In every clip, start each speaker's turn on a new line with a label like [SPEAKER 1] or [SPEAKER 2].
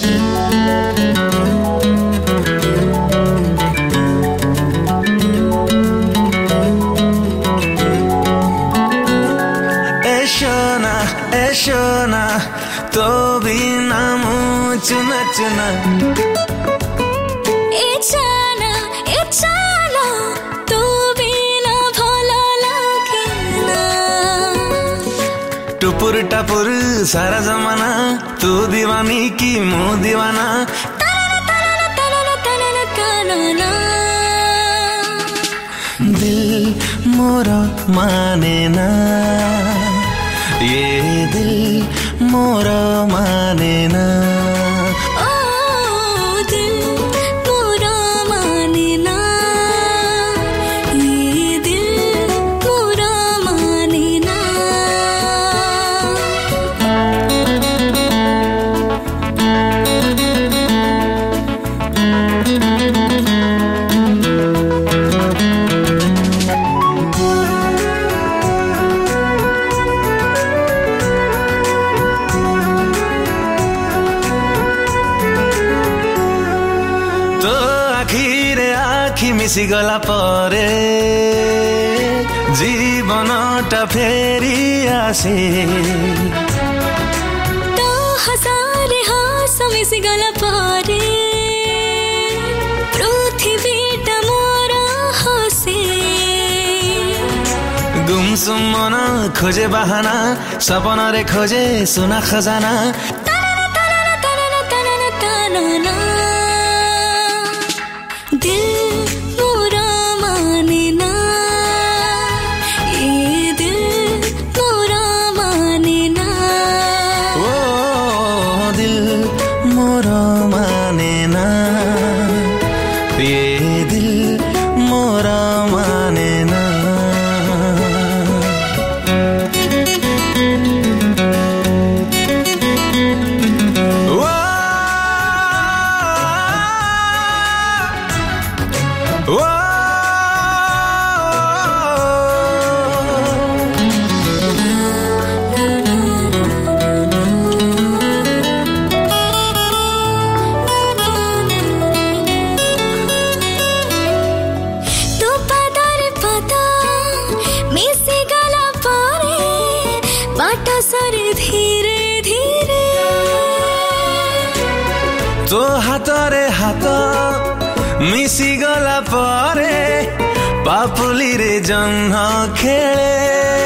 [SPEAKER 1] सोना तो बिना मुँह चुना चुना
[SPEAKER 2] ए जाना तो बिना भला लागे ना
[SPEAKER 1] टुपुर टापुर सारा जमाना तू दीवानी की मुँह दीवाना दिल मोरा माने ना ये दिल मोरा माने ना
[SPEAKER 2] ओ दिल मोरा माने ना ये दिल मोरा माने ना
[SPEAKER 1] मिसी गला परे जीवनटा फेरि आसे
[SPEAKER 2] तो हजारे हास मिसी गला परे पृथ्वीटा मोरा हसे
[SPEAKER 1] गुमसुम मन खोजे बहाना सपना रे खोजे सुना खजाना
[SPEAKER 2] दिल मोरा माने ना ये दिल मोरा माने ना
[SPEAKER 1] ओ दिल मोरा माने ना ये दिल मोरा माने ना
[SPEAKER 2] धीरे धीरे
[SPEAKER 1] तो हातरे हात मिसी गला परे पापुली रे जन्ह खेले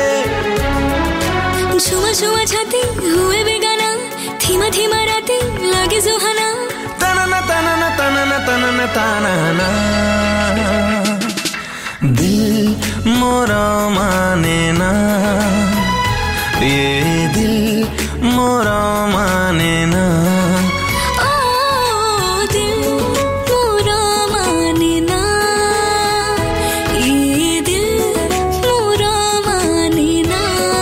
[SPEAKER 2] झुमा झुमा छाती हुए बेगाना थीमा थीमा राती लगे सुहाना
[SPEAKER 1] तनना तनना तनना तनना तनना दिल मोरा माने ना ये दिल मोरा माने ना
[SPEAKER 2] ओ दिल मोरा माने ना ये दिल मोरा माने ना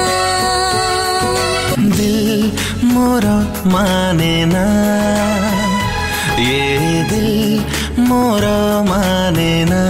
[SPEAKER 1] दिल मोरा माने ना ये दिल मोरा माने ना